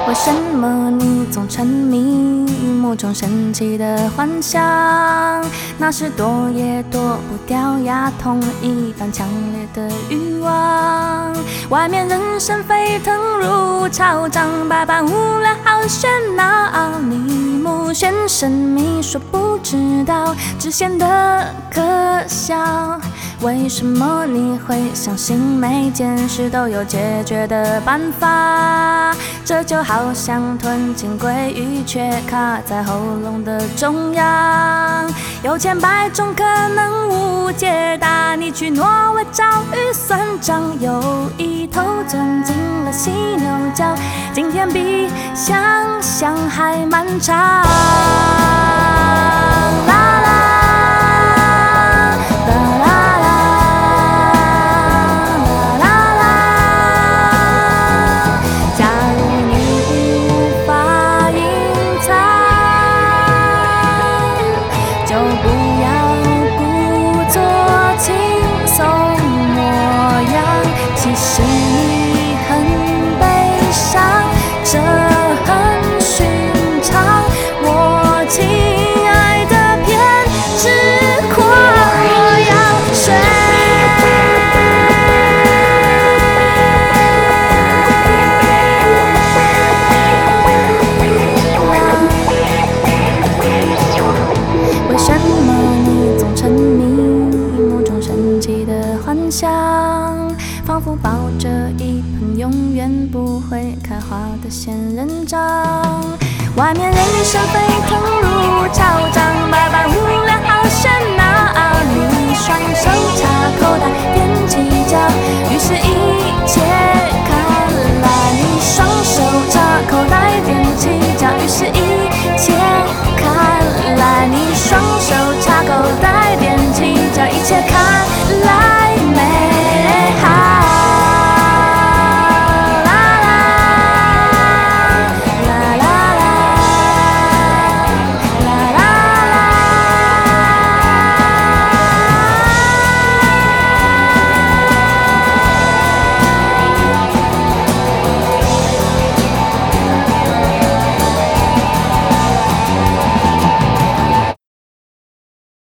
为什么你总沉迷某种神奇的幻想？那是躲也躲不掉牙痛一般强烈的欲望。外面人声沸腾如潮涨，百般无聊好喧闹。你目眩神迷，说不知道，只显得可笑。为什么你会相信每件事都有解决的办法？这就好像吞进鲑鱼，却卡在喉咙的中央。有千百种可能无解答，你去挪威找预算账，有一头钻进了犀牛角，今天比想象还漫长。其实你很悲伤，这很寻常。我亲爱的偏执狂，我要睡。为什么你总沉迷某种神奇的幻想？仿佛抱着一盆永远不会开花的仙人掌，外面人声沸腾如潮涨，百般无聊好喧闹。你双手插口袋踮起脚，于是